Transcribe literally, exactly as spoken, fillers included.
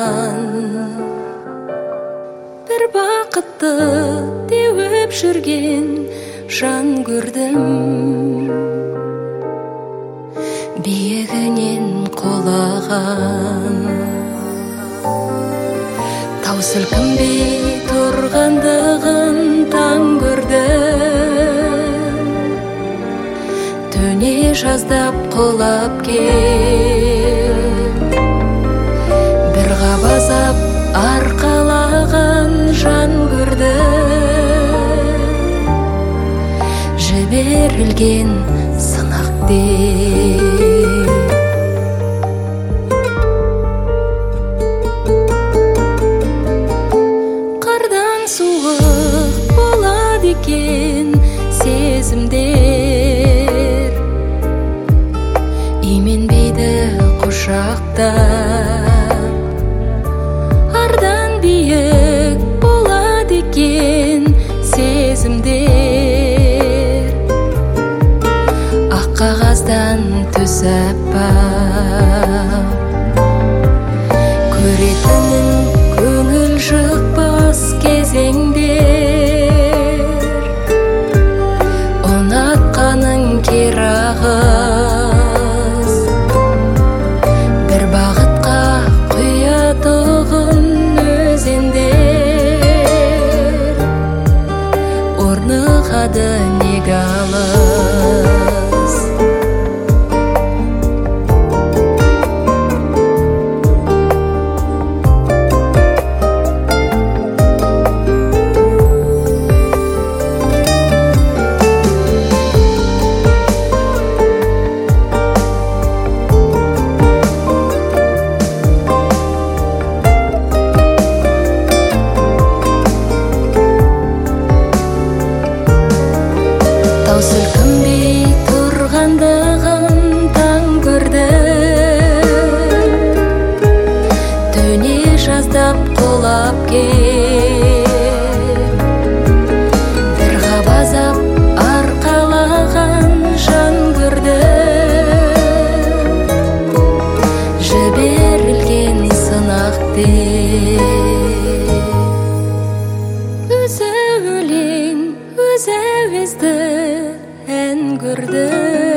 бір бақытты теуіп жүрген жан көрдім. Биігінен құлаған тау сілкінбей тұрғандығын таң көрдім. Төне жаздап құлап кел, бір қабазап арқалаған жан көрдім. Жіберілген сынақ деп қардан суық болады екен сезімдер, именбейді құшақтап. Ардан биік болады екен сезімдер, ақ қағаздан түс аппақ. Көретінің көңіл жықпас кезеңдер, ұнатқаның керағыз. Бір бағытқа құятұғын өзендер, орнығады неге алыс. Тау сілкінбей тұрғандығын таң көрдім. Төне жаздап құлап кел, бір қабазап арқалаған жан көрдім. Жіберілген сынақ деп өзі өлең, өзі әуезді ән көрдім.